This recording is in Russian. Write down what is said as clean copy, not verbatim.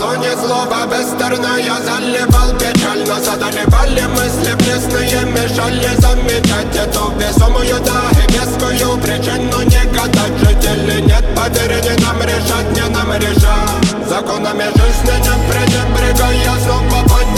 луне злоба бестерная заливал печаль. Нас одолевали мысли пресные, мешали замечать эту весомую, да и вескую причину не гадать. Жить или нет, поверь, не нам решать, не нам решать. Законами жизни не пренебрегая, снова поднять